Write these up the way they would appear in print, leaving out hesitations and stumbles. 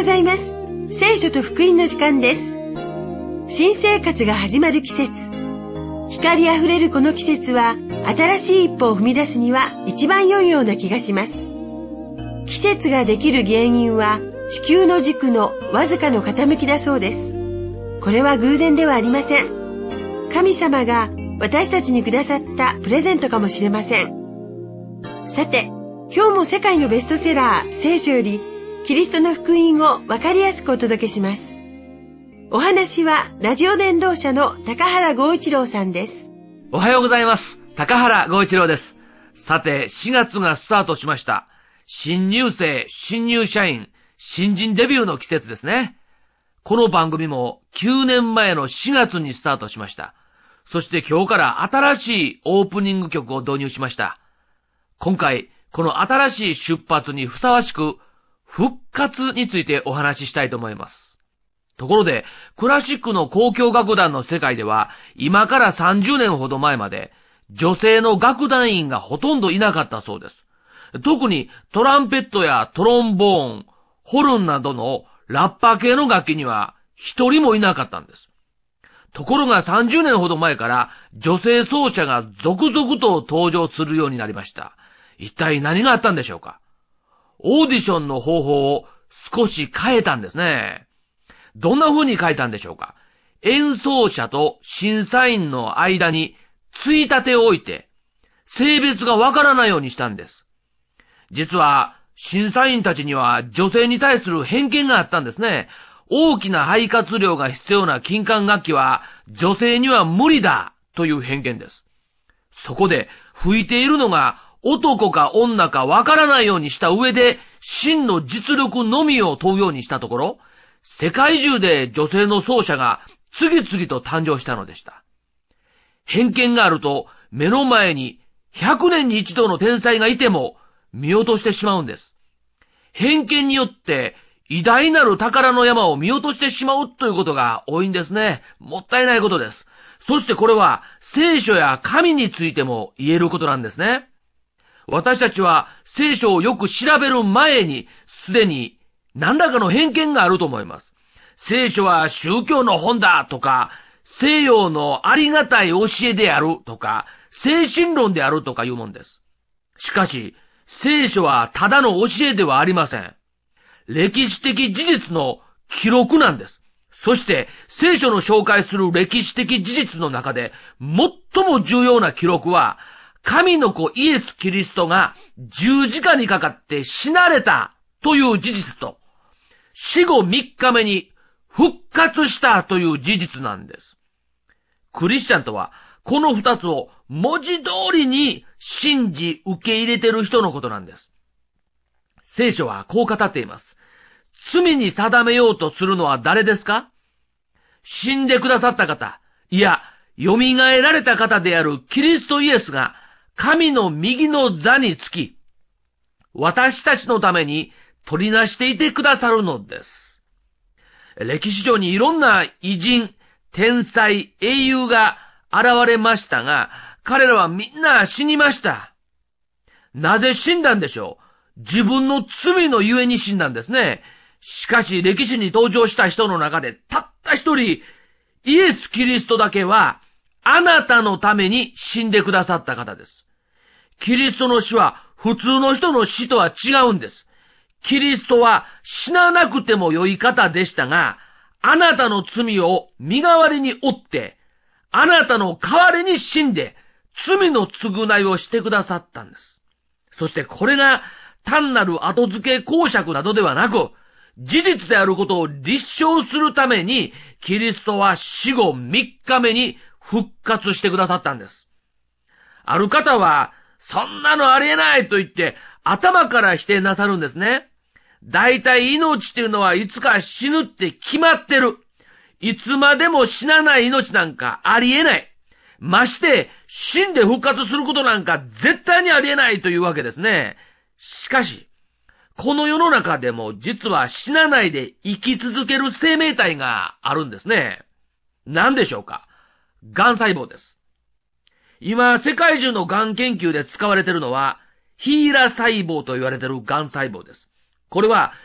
ございます。聖書と福音の時間です。新生活が始まる季節。光あふれるこの季節は、新しい一歩を踏み出すには一番良いような気がします。季節ができる原因は、地球の軸のわずかの傾きだそうです。これは偶然ではありません。神様が私たちにくださったプレゼントかもしれません。さて、今日も世界のベストセラー聖書よりキリストの福音をわかりやすくお届けします。お話はラジオ伝道者の高原剛一郎さんです。 おはようございます。高原剛一郎です。さて、4月がスタートしました。新入生、新入社員、新人デビューの季節ですね。この番組も9年前の4月にスタートしました。そして今日から新しいオープニング曲を導入しました。今回、この新しい出発にふさわしく、復活についてお話ししたいと思います。ところで、クラシックの交響楽団の世界では、今から30年ほど前まで、女性の楽団員がほとんどいなかったそうです。特にトランペットやトロンボーン、ホルンなどのラッパ系の楽器には一人もいなかったんです。ところが30年ほど前から女性奏者が続々と登場するようになりました。一体何があったんでしょうか？オーディションの方法を少し変えたんですね。どんな風に変えたんでしょうか？演奏者と審査員の間についたてを置いて、性別がわからないようにしたんです。実は、審査員たちには女性に対する偏見があったんですね。大きな肺活量が必要な金管楽器は女性には無理だという偏見です。そこで吹いているのが男か女かわからないようにした上で真の実力のみを問うようにしたところ、世界中で女性の奏者が次々と誕生したのでした。偏見があると目の前に100年に一度の天才がいても見落としてしまうんです。偏見によって偉大なる宝の山を見落としてしまうということが多いんですね。もったいないことです。そしてこれは聖書や神についても言えることなんですね。私たちは聖書をよく調べる前にすでに何らかの偏見があると思います。聖書は宗教の本だとか、西洋のありがたい教えであるとか、精神論であるとかいうもんです。しかし、聖書はただの教えではありません。歴史的事実の記録なんです。そして聖書の紹介する歴史的事実の中で最も重要な記録は、神の子イエス・キリストが十字架にかかって死なれたという事実と、死後3日目に復活したという事実なんです。クリスチャンとはこの2つを文字通りに信じ受け入れている人のことなんです。聖書はこう語っています。罪に定めようとするのは誰ですか？死んでくださった方、いや、蘇られた方であるキリストイエスが神の右の座につき、私たちのために取りなしていてくださるのです。歴史上にいろんな偉人、天才、英雄が現れましたが、彼らはみんな死にました。なぜ死んだんでしょう？自分の罪のゆえに死んだんですね。しかし歴史に登場した人の中でたった一人、イエス・キリストだけはあなたのために死んでくださった方です。キリストの死は普通の人の死とは違うんです。キリストは死ななくても良い方でしたが、あなたの罪を身代わりに負って、あなたの代わりに死んで、罪の償いをしてくださったんです。そしてこれが単なる後付け講釈などではなく、事実であることを立証するために、キリストは死後3日目に復活してくださったんです。ある方は、そんなのありえないと言って、頭から否定なさるんですね。だいたい命っていうのはいつか死ぬって決まってる。いつまでも死なない命なんかありえない。まして、死んで復活することなんか絶対にありえないというわけですね。しかし、この世の中でも実は死なないで生き続ける生命体があるんですね。何でしょうか？がん細胞です。今、世界中のがん研究で使われているのは、ヒーラ細胞と言われているがん細胞です。 これは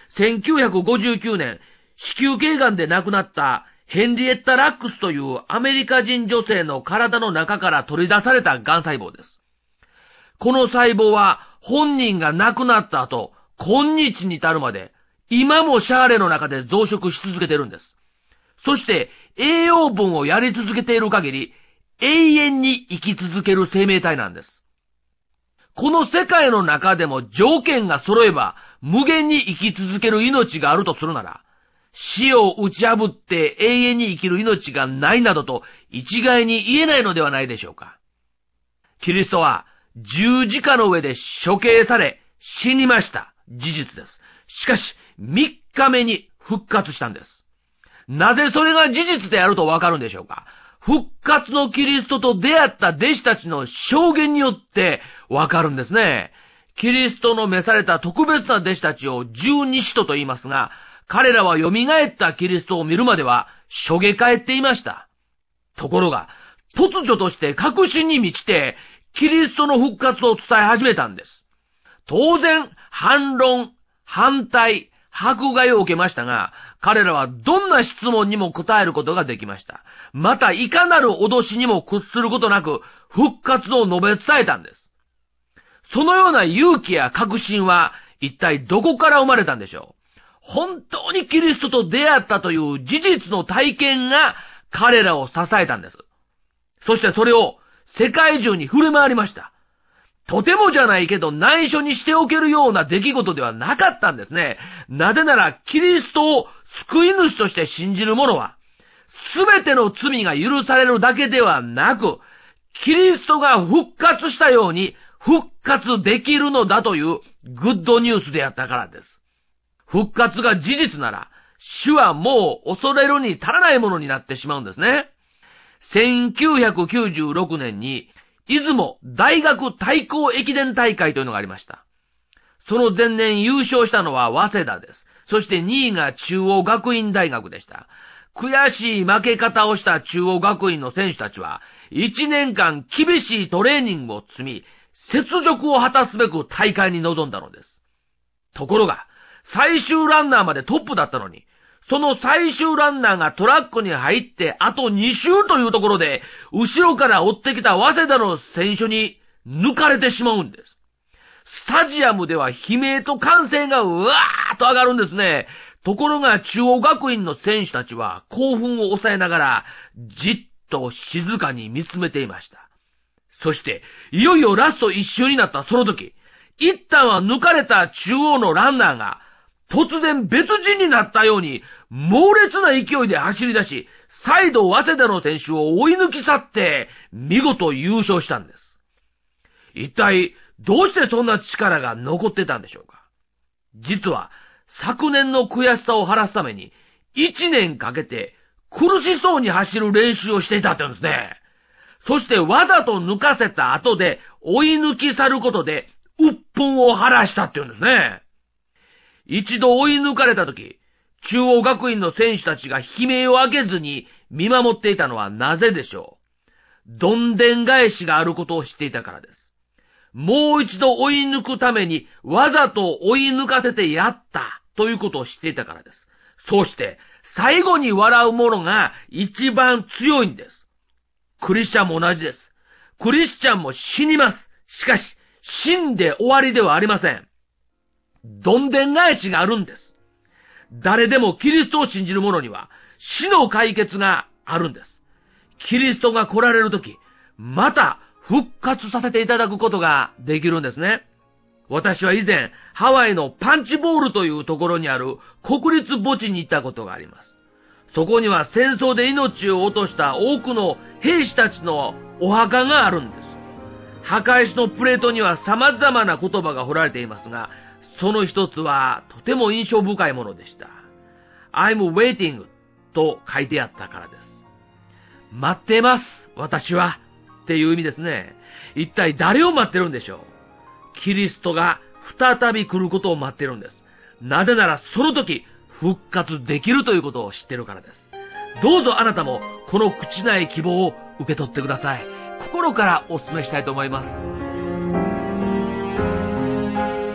1959年、子宮頸がんで亡くなったヘンリエッタ・ラックスというアメリカ人女性の体の中から取り出されたがん細胞です。この細胞は本人が亡くなった後、今日に至るまで、今もシャーレの中で増殖し続けてるんです。そして栄養分をやり続けている限り、永遠に生き続ける生命体なんです。この世界の中でも条件が揃えば無限に生き続ける命があるとするなら、死を打ち破って永遠に生きる命がないなどと一概に言えないのではないでしょうか。キリストは十字架の上で処刑され死にました。事実です。しかし3日目に復活したんです。なぜそれが事実であるとわかるんでしょうか。復活のキリストと出会った弟子たちの証言によってわかるんですね。キリストの召された特別な弟子たちを十二使徒と言いますが、彼らは蘇ったキリストを見るまではしょげ返っていました。ところが、突如として確信に満ちて、キリストの復活を伝え始めたんです。当然、反論、反対、迫害を受けましたが、彼らはどんな質問にも答えることができました。また、いかなる脅しにも屈することなく、復活を述べ伝えたんです。そのような勇気や確信は、一体どこから生まれたんでしょう。本当にキリストと出会ったという事実の体験が彼らを支えたんです。そしてそれを世界中に触れ回りました。とてもじゃないけど内緒にしておけるような出来事ではなかったんですね。なぜならキリストを救い主として信じる者は、すべての罪が許されるだけではなく、キリストが復活したように復活できるのだというグッドニュースであったからです。復活が事実なら、死はもう恐れるに足らないものになってしまうんですね。1996年に、出雲大学対抗駅伝大会というのがありました。その前年優勝したのは早稲田です。そして2位が中央学院大学でした。悔しい負け方をした中央学院の選手たちは、1年間厳しいトレーニングを積み、雪辱を果たすべく大会に臨んだのです。ところが、最終ランナーまでトップだったのに、その最終ランナーがトラックに入ってあと2周というところで、後ろから追ってきた早稲田の選手に抜かれてしまうんです。スタジアムでは悲鳴と歓声がうわーっと上がるんですね。ところが中央学院の選手たちは興奮を抑えながら、じっと静かに見つめていました。そして、いよいよラスト1周になったその時、一旦は抜かれた中央のランナーが、突然別人になったように猛烈な勢いで走り出し、再度早稲田の選手を追い抜き去って見事優勝したんです。一体どうしてそんな力が残ってたんでしょうか。実は昨年の悔しさを晴らすために1年かけて苦しそうに走る練習をしていたって言うんですね。そしてわざと抜かせた後で追い抜き去ることで鬱憤を晴らしたって言うんですね。一度追い抜かれたとき、中央学院の選手たちが悲鳴を上げずに見守っていたのはなぜでしょう。どんでん返しがあることを知っていたからです。もう一度追い抜くためにわざと追い抜かせてやったということを知っていたからです。そうして最後に笑う者が一番強いんです。クリスチャンも同じです。クリスチャンも死にます。しかし死んで終わりではありません。どんでん返しがあるんです。誰でもキリストを信じる者には死の解決があるんです。キリストが来られるとき、また復活させていただくことができるんですね。私は以前、ハワイのパンチボールというところにある国立墓地に行ったことがあります。そこには戦争で命を落とした多くの兵士たちのお墓があるんです。墓石のプレートには様々な言葉が彫られていますが、その一つはとても印象深いものでした。I'm waiting と書いてあったからです。待ってます、私は。っていう意味ですね。一体誰を待ってるんでしょう。キリストが再び来ることを待ってるんです。なぜならその時復活できるということを知ってるからです。どうぞあなたもこの朽ちない希望を受け取ってください。心からお勧めしたいと思います。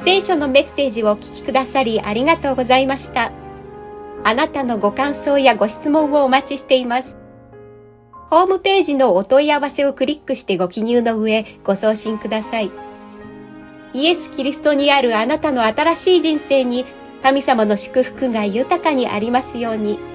聖書のメッセージをお聞きくださりありがとうございました。あなたのご感想やご質問をお待ちしています。ホームページのお問い合わせをクリックしてご記入の上、ご送信ください。イエス・キリストにあるあなたの新しい人生に、神様の祝福が豊かにありますように。